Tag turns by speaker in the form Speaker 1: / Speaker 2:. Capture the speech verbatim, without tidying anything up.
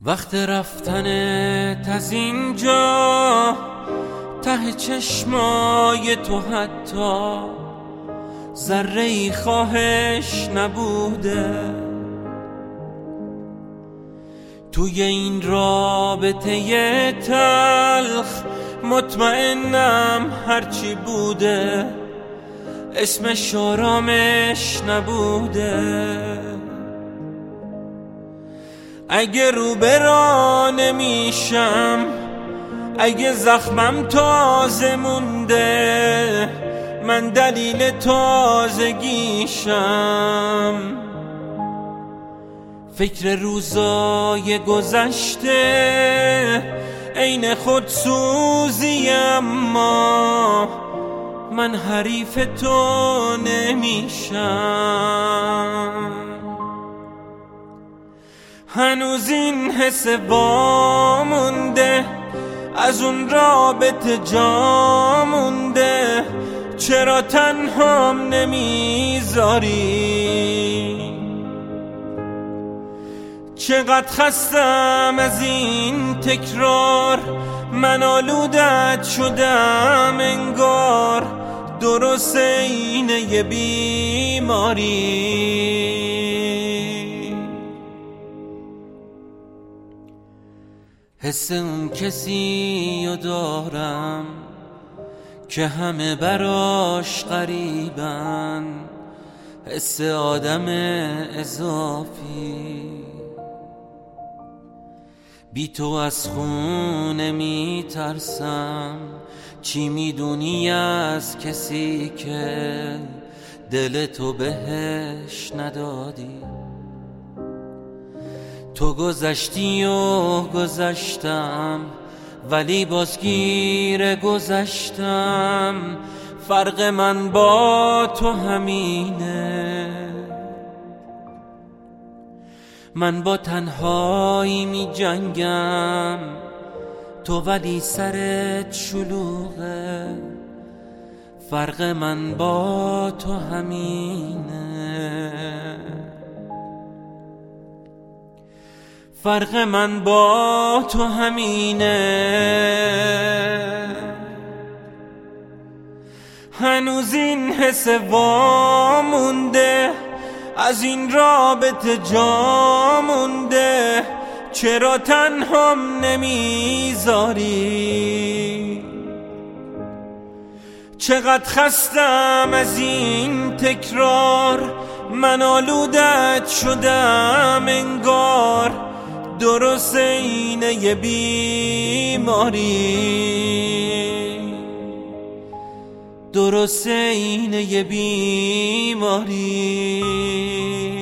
Speaker 1: وقت رفتنت از اینجا ته چشمای تو حتی ذره ای خواهش نبوده. توی این رابطه تلخ مطمئنم هرچی بوده اسمش آرامش نبوده. اگه رو برا نمیشم، اگه زخمم تازه مونده، من دلیل تازگیشم. فکر روزای گذشته عین خودسوزی، اما من حریف تو نمیشم. هنوز این حس وامونده، از اون رابطه جا مونده. چرا تنهام نمیذاری؟ چقدر خستم از این تکرار، من آلودت شدم انگار، درست اینه یه بیماری. حس اون کسی رو دارم که همه براش غریبن، حس آدم اضافی. بی تو از خونه می ترسم، چی میدونی از کسی که دل تو بهش ندادی؟ تو گذشتی و گذشتم، ولی بازگیر گذشتم. فرق من با تو همینه، من با تنهایی می جنگم، تو ولی سرت شلوغه. فرق من با تو همینه، فرق من با تو همینه. هنوز این حس وامونده، از این رابطه جا مونده. چرا تنهام نمیذاری؟ چقدر خستم از این تکرار، من آلودت شدم انگار، درست اینه یه بیماری. درست اینه یه بیماری.